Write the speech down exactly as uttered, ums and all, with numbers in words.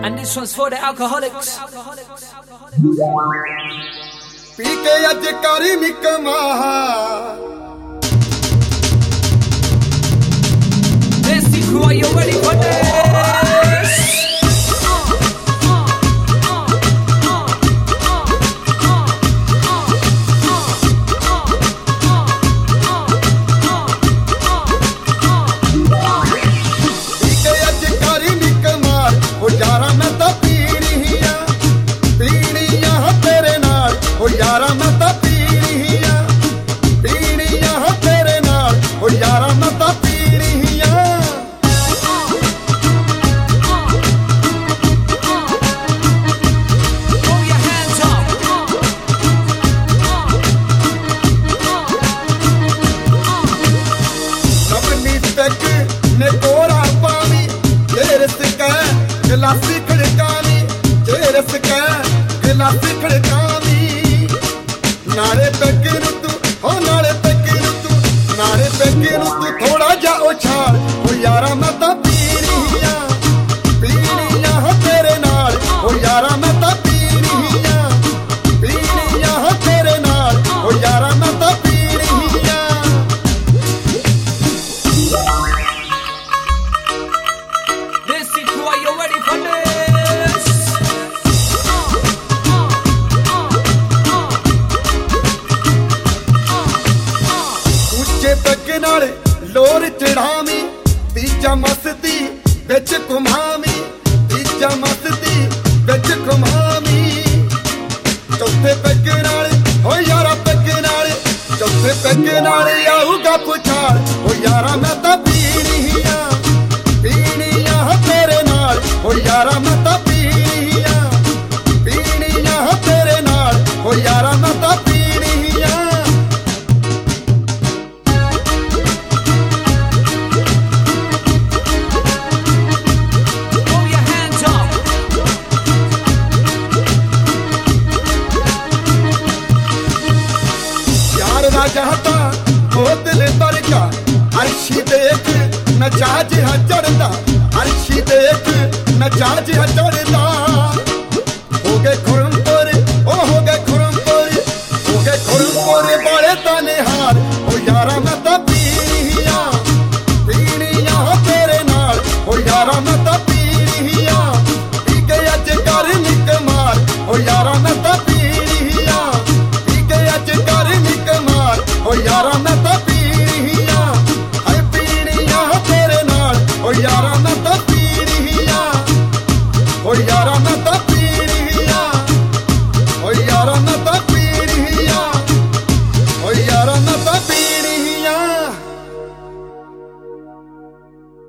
And this one's for the alcoholics. पी के अज करी निकमा Desi crew, are you ready for this? पी के अज करी निकमा ओ यारा मैं तो पीनी आ पीनी आ तेरे नाल ओ यारा मैं तो पीनी आ पीनी आ तेरे नाल ओ यारा मैं तो पीनी आ Throw your hands up. अपनी तक ने कोरा पानी तेरे सिका गिलासी खड़कानी तेरे सिका गिलासी खड़कानी नारे तक नु तू हो नारे तक नु तू नारे तक नु तू थोड़ा जा उछाल ओ यारा मैं तो पीनी आ पीनी आ तेरे नाल ओ यारा मैं तो पीनी आ पीनी आ तेरे नाल ओ यारा मैं तो पीनी आ Desi crew, are you ready for this? ਉੱਚੇ ਤੱਕ ਨਾਲ ਲੋਰ ਚੜਾਵੀਂ ਤੀਜਾ ਮਸਤੀ ਵਿੱਚ ਘੁਮਾਵੀਂ ਤੀਜਾ ਮਸਤੀ ਵਿੱਚ ਘੁਮਾਵੀਂ ਚੌਥੇ ਪੈਗ ਨਾਲ ਓ ਯਾਰਾ ਪੈਗ ਨਾਲ ਚੌਥੇ ਪੈਗ ਨਾਲ ਆਊਗਾ ਪੁਛਾਲ ਓ ਯਾਰਾ ਮੈਂ ਤਾਂ ਪੀਣੀ ਆ ਪੀਣੀ ਆ ਤੇਰੇ ਨਾਲ ਓ ਯਾਰਾ ਮੈਂ ਤਾਂ ਪੀਣੀ ਆ ਪੀਣੀ ਆ ਤੇਰੇ ਨਾਲ ਓ ਯਾਰਾ ਮੈਂ ਤਾਂ ਪੀਣੀ ਆ Throw your hands up. यार राजा था वो दिल बरका अर्शी देख नचाज हा चढ़दा अर्शी देख नचाज हा चढ़दा